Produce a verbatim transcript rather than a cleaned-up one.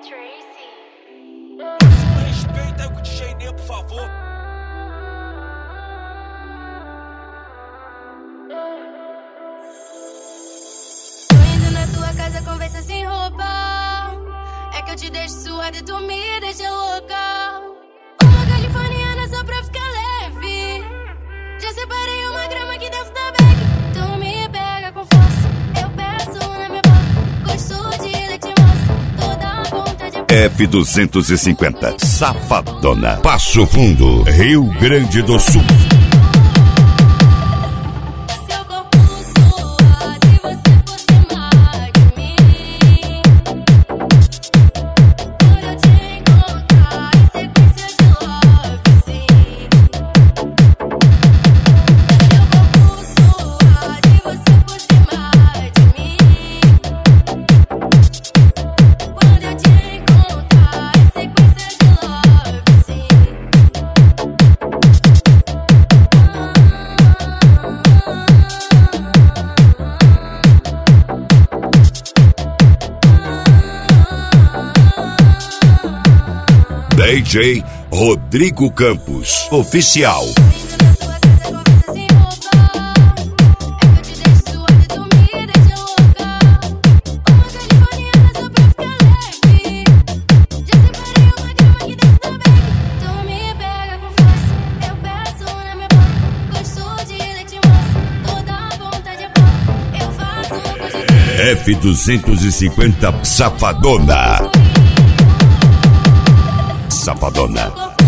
Respeita aí com o D J Nê, por favor. Tô indo na tua casa, conversa sem roupa. É que eu te deixo suada e tu me deixa louca. Uma californiana só pra ficar leve. Já separei uma grama aqui dentro da bag. Tu me pega com força, eu peço na minha boca. Gosto de leite moça, toda vontade de... F duzentos e cinquenta, Safadona, Passo Fundo, Rio Grande do Sul. D J Rodrigo Campos, oficial. F duzentos e cinquenta, Safadona. Safadona.